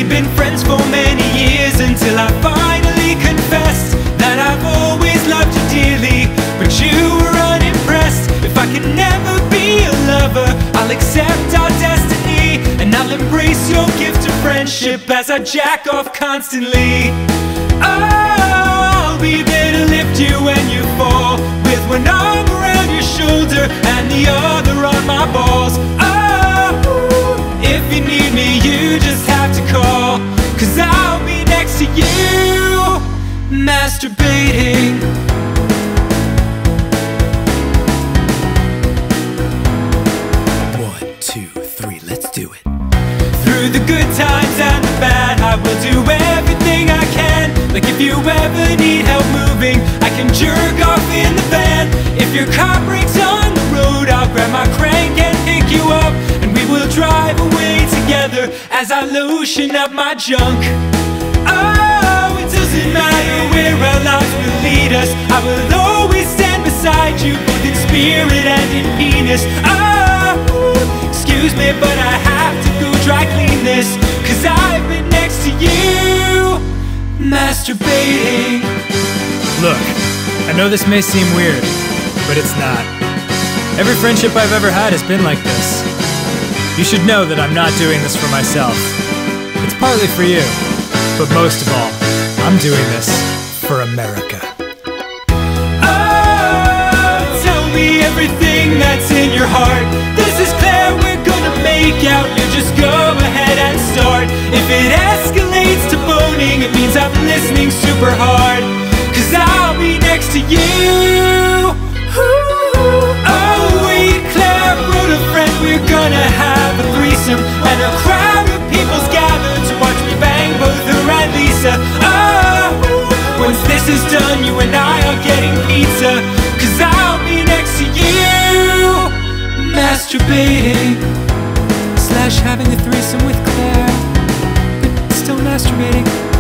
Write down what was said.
We'd been friends for many years until I finally confessed that I've always loved you dearly, but you were unimpressed. If I could never be a lover, I'll accept our destiny, and I'll embrace your gift of friendship as I jack off constantly. I'll be there to lift you when you fall, with one arm around your shoulder and the other on my balls. Oh, if you need me, you just have to call, 'cause I'll be next to you, masturbating. One, two, three, let's do it. Through the good times and the bad, I will do everything I can. Like if you ever need help moving, I can jerk off in the van. If your car breaks on the road, I'll grab my crank and pick you up, and we will drive away together as I lotion up my junk. Oh, it doesn't matter where our lives will lead us, I will always stand beside you, both in spirit and in penis. Oh, excuse me, but I have to go dry clean this, 'cause I've been next to you, masturbating. Look, I know this may seem weird, but it's not. Every friendship I've ever had has been like this. You should know that I'm not doing this for myself. It's partly for you, but most of all, I'm doing this for America. Oh, tell me everything that's in your heart. This is Claire, we're gonna make out. You just go ahead and start. If it escalates to boning, it means I'm listening super hard, 'cause I'll be next to you. Oh, wait, Claire wrote a friend, we're gonna have a threesome, and a crowd of people's gathered to watch me bang both her and Lisa. Oh, once this is done, you and I are getting pizza, 'cause I'll be next to you, masturbating / having a threesome with Claire, but still masturbating.